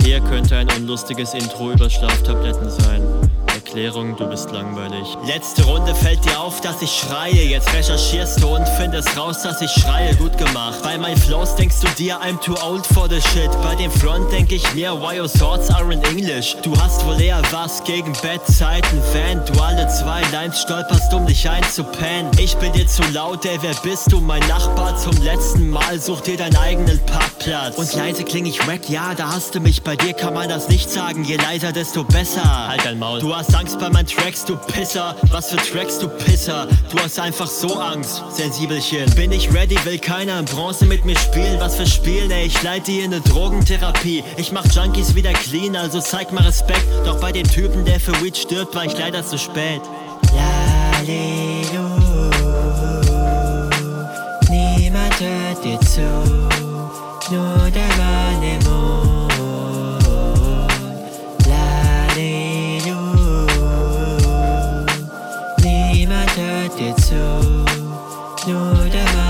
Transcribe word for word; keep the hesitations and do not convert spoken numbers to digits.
Hier könnte ein unlustiges Intro über Schlaftabletten sein. Erklärung, du bist langweilig. Letzte Runde fällt dir auf, dass ich schreie. Jetzt recherchierst du und findest raus, dass ich schreie. Gut gemacht. Bei meinen Flows denkst du dir, I'm too old for the shit. Bei dem Front denk ich mir, why your thoughts aren't English. Du hast wohl eher was gegen Bettzeiten, Fan. Du alle zwei Lines stolperst, um dich einzupennen. Ich bin dir zu laut, ey, wer bist du? Mein Nachbar zum letzten Mal, such dir deinen eigenen Parkplatz. Und leise kling ich wack, ja, da hast du mich. Bei dir kann man das nicht sagen, je leiser, desto besser. Halt dein Maul. Du hast Angst bei meinen Tracks, du Pisser. Was für Tracks, du Pisser. Du hast einfach so Angst, Sensibelchen. Bin ich ready, will keiner in Bronze mit mir spielen. Was für Spielen, ey, ich leite hier ne Drogentherapie. Ich mach Junkies wieder clean, also zeig mal Respekt. Doch bei dem Typen, der für Weed stirbt, war ich leider zu spät. Lalelu, niemand hört dir zu, nur der Mann im Mond. Lalelu, niemand hört dir zu, nur der Mann